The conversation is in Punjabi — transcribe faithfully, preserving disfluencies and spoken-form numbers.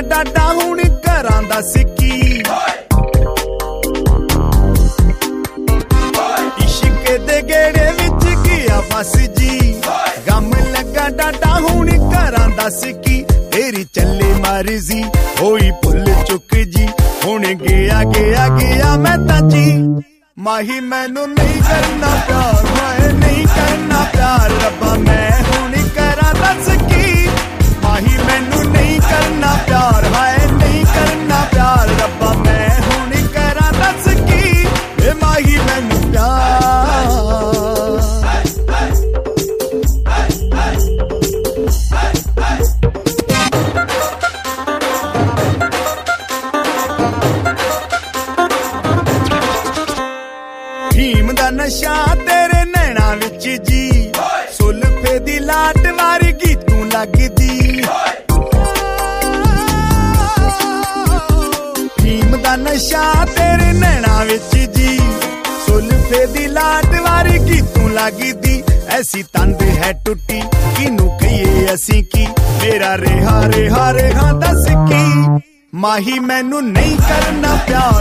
ਡਾਡਾ ਹੁਣ ਘਰਾਂ ਦਾ ਸਿੱਕੀ ਇਸ਼ਕ ਦੇ ਗੇੜੇ ਵਿੱਚ ਗਿਆ ਫਸ ਜੀ ਗਮ ਲੱਗਾ ਡਾਡਾ ਹੁਣ ਘਰਾਂ ਦਾ ਸਿੱਕੀ ਤੇਰੀ ਚੱਲੇ ਮਰਜ਼ੀ ਹੋਈ ਭੁੱਲ ਚੁੱਕ ਜੀ ਹੁਣ ਗਿਆ ਗਿਆ ਗਿਆ ਮੈਂ ਤਾਂ ਜੀ ਮਾਹੀ ਮੈਨੂੰ ਨਹੀਂ ਕਰਨਾ ਪਿਆਰ ਮੈਂ ਨਹੀਂ ਕਰਨਾ ਪਿਆਰ ਰੱਬਾ ਮੈਂ ਹੁਣ ਕਰਾਂ ਦੱਸ ਕੀ ਮਾਹੀ ਮੈਨੂੰ ਨਹੀਂ ਕਰਨਾ ਪਿਆਰ ਹਾਏ ਨਹੀਂ ਕਰਨਾ ਪਿਆਰ ਰੱਬਾ ਮੈਂ ਹੁਣ ਕਰਾਂ ਦੱਸ ਕੀ ਏ ਮਾਹੀ ਮੈਨੂੰ ਪਿਆਰ ਭੀਮ ਦਾ ਨਸ਼ਾ ਤੇਰੇ ਨੈਣਾ ਵਿੱਚ ਜੀ ਸੁਲਫੇ ਦੀ ਲਾਟ ਵਾਰਗੀ ਤੂੰ ਲੱਗਦੀ ਭੀਮ ਦਾ ਨਸ਼ਾ ਤੇਰੇ ਨੈਣਾ ਵਿੱਚ ਜੀ ਸੁਲਫੇ ਦੀ ਲਾਟ ਵਾਰਗੀ ਤੂੰ ਲੱਗਦੀ ਐਸੀ ਤੰਦ ਹੈ ਟੁੱਟੀ ਕਿਨੂੰ ਕਹੀਏ ਅਸੀਂ ਕੀ ਮੇਰਾ ਰਿਹਾ ਰਿਹਾ ਰਿਹਾ ਦੱਸ ਕੀ ਮਾਹੀ ਮੈਨੂੰ ਨਹੀਂ ਕਰਨਾ ਪਿਆਰ